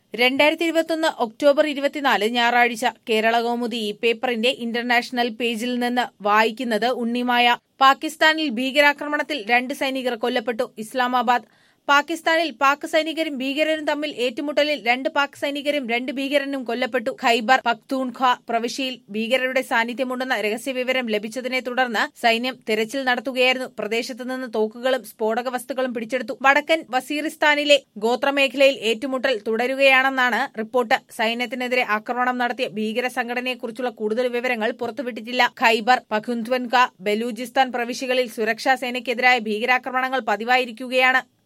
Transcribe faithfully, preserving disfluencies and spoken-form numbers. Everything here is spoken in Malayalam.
രണ്ടായിരത്തി ഇരുപത്തൊന്ന് ഒക്ടോബർ ഇരുപത്തിനാല് ഞായറാഴ്ച കേരളകൗമുദി ഈ പേപ്പറിന്റെ ഇന്റർനാഷണൽ പേജിൽ നിന്ന് വായിക്കുന്നത് ഉണ്ണിമായ. പാകിസ്ഥാനിൽ ഭീകരാക്രമണത്തിൽ രണ്ട് സൈനികർ കൊല്ലപ്പെട്ടു. ഇസ്ലാമാബാദ്. പാകിസ്ഥാനിൽ പാക് സൈനികരും ഭീകരരും തമ്മിൽ ഏറ്റുമുട്ടലിൽ രണ്ട് പാക് സൈനികരും രണ്ട് ഭീകരനും കൊല്ലപ്പെട്ടു. ഖൈബർ പഖ്തൂൺഖ്വ പ്രവിശ്യയിൽ ഭീകരരുടെ സാന്നിധ്യമുണ്ടെന്ന രഹസ്യവിവരം ലഭിച്ചതിനെ തുടർന്ന് സൈന്യം തെരച്ചിൽ നടത്തുകയായിരുന്നു. പ്രദേശത്ത് നിന്ന് തോക്കുകളും സ്ഫോടക വസ്തുക്കളും പിടിച്ചെടുത്തു. വടക്കൻ വസീറിസ്ഥാനിലെ ഗോത്രമേഖലയിൽ ഏറ്റുമുട്ടൽ തുടരുകയാണെന്നാണ് റിപ്പോർട്ട്. സൈന്യത്തിനെതിരെ ആക്രമണം നടത്തിയ ഭീകര സംഘടനയെക്കുറിച്ചുള്ള കൂടുതൽ വിവരങ്ങൾ പുറത്തുവിട്ടിട്ടില്ല. ഖൈബർ പഖ്തൂൺഖ്വ ബലൂചിസ്ഥാൻ പ്രവിശ്യകളിൽ സുരക്ഷാ സേനയ്ക്കെതിരായ ഭീകരാക്രമണങ്ങൾ പതിവായിരിക്കുകയാണ്.